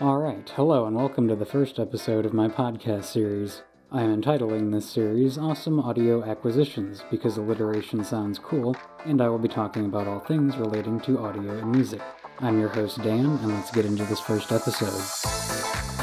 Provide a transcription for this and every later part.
Alright, hello and welcome to the first episode of my podcast series. I am entitling this series Awesome Audio Acquisitions because alliteration sounds cool, and I will be talking about all things relating to audio and music. I'm your host Dan, and let's get into this first episode.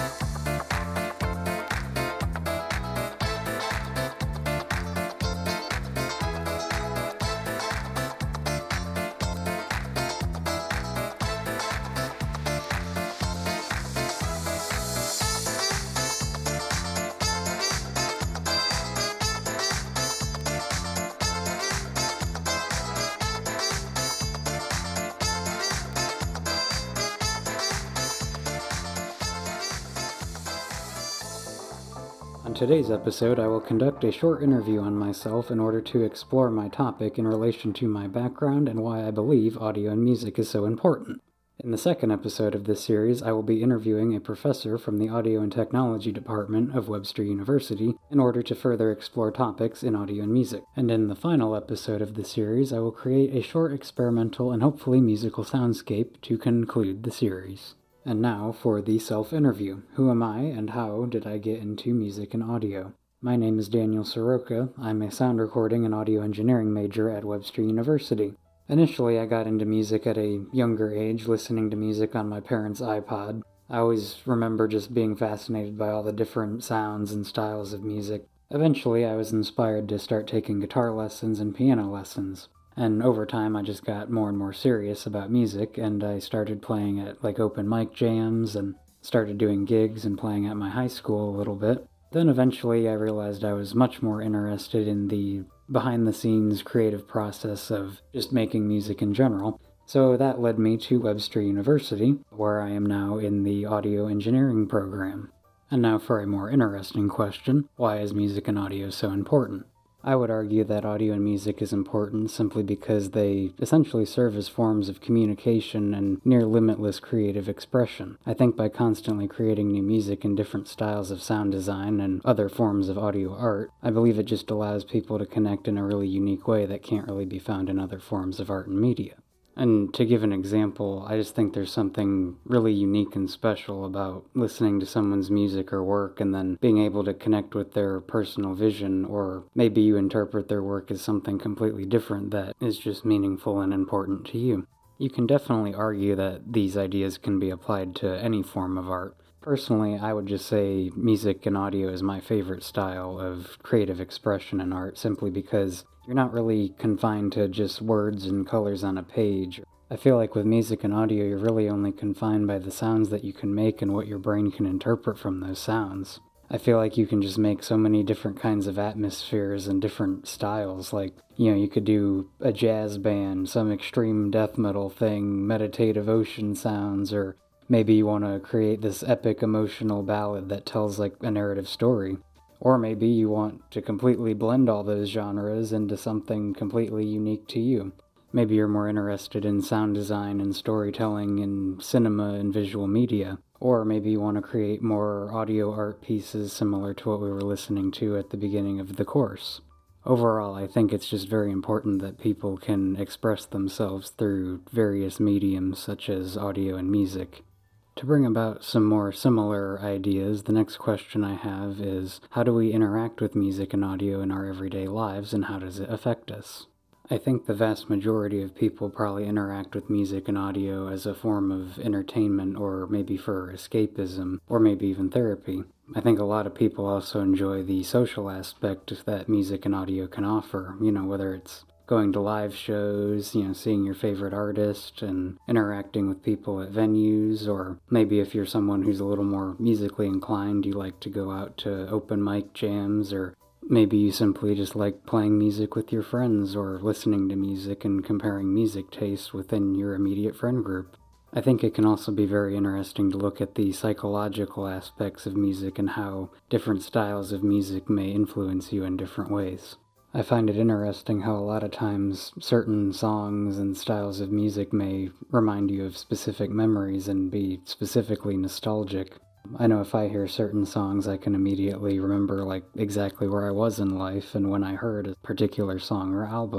On today's episode, I will conduct a short interview on myself in order to explore my topic in relation to my background and why I believe audio and music is so important. In the second episode of this series, I will be interviewing a professor from the Audio and Technology Department of Webster University in order to further explore topics in audio and music. And in the final episode of the series, I will create a short experimental and hopefully musical soundscape to conclude the series. And now for the self-interview. Who am I and how did I get into music and audio? My name is Daniel Soroka. I'm a sound recording and audio engineering major at Webster University. Initially, I got into music at a younger age, listening to music on my parents' iPod. I always remember just being fascinated by all the different sounds and styles of music. Eventually, I was inspired to start taking guitar lessons and piano lessons. And over time, I just got more and more serious about music, and I started playing at open mic jams and started doing gigs and playing at my high school a little bit. Then eventually I realized I was much more interested in the behind-the-scenes creative process of just making music in general. So that led me to Webster University, where I am now in the audio engineering program. And now for a more interesting question, why is music and audio so important? I would argue that audio and music is important simply because they essentially serve as forms of communication and near-limitless creative expression. I think by constantly creating new music in different styles of sound design and other forms of audio art, I believe it just allows people to connect in a really unique way that can't really be found in other forms of art and media. And to give an example, I just think there's something really unique and special about listening to someone's music or work and then being able to connect with their personal vision, or maybe you interpret their work as something completely different that is just meaningful and important to you. You can definitely argue that these ideas can be applied to any form of art. Personally, I would just say music and audio is my favorite style of creative expression in art simply because you're not really confined to just words and colors on a page. I feel like with music and audio, you're really only confined by the sounds that you can make and what your brain can interpret from those sounds. I feel like you can just make so many different kinds of atmospheres and different styles. You could do a jazz band, some extreme death metal thing, meditative ocean sounds, or maybe you want to create this epic emotional ballad that tells a narrative story. Or maybe you want to completely blend all those genres into something completely unique to you. Maybe you're more interested in sound design and storytelling and cinema and visual media. Or maybe you want to create more audio art pieces similar to what we were listening to at the beginning of the course. Overall, I think it's just very important that people can express themselves through various mediums such as audio and music. To bring about some more similar ideas, the next question I have is, how do we interact with music and audio in our everyday lives, and how does it affect us? I think the vast majority of people probably interact with music and audio as a form of entertainment, or maybe for escapism, or maybe even therapy. I think a lot of people also enjoy the social aspect that music and audio can offer, whether it's going to live shows, seeing your favorite artist and interacting with people at venues, or maybe if you're someone who's a little more musically inclined, you like to go out to open mic jams, or maybe you simply just like playing music with your friends or listening to music and comparing music tastes within your immediate friend group. I think it can also be very interesting to look at the psychological aspects of music and how different styles of music may influence you in different ways. I find it interesting how a lot of times certain songs and styles of music may remind you of specific memories and be specifically nostalgic. I know if I hear certain songs, I can immediately remember exactly where I was in life and when I heard a particular song or album.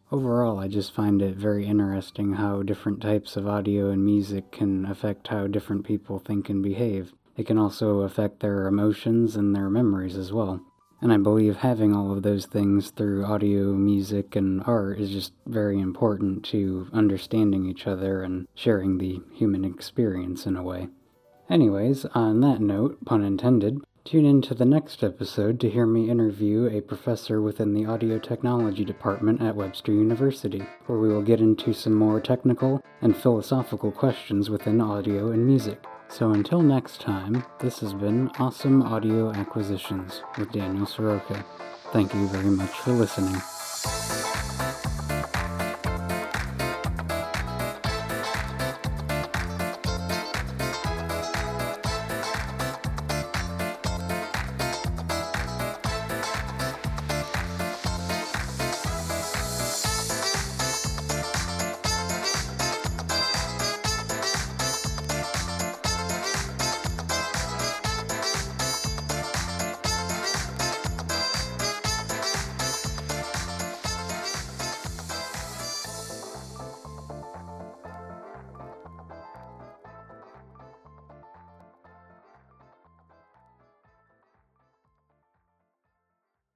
Overall, I just find it very interesting how different types of audio and music can affect how different people think and behave. It can also affect their emotions and their memories as well. And I believe having all of those things through audio, music, and art is just very important to understanding each other and sharing the human experience in a way. Anyways, on that note, pun intended, tune in to the next episode to hear me interview a professor within the audio technology department at Webster University, where we will get into some more technical and philosophical questions within audio and music. So until next time, this has been Awesome Audio Acquisitions with Daniel Soroka. Thank you very much for listening.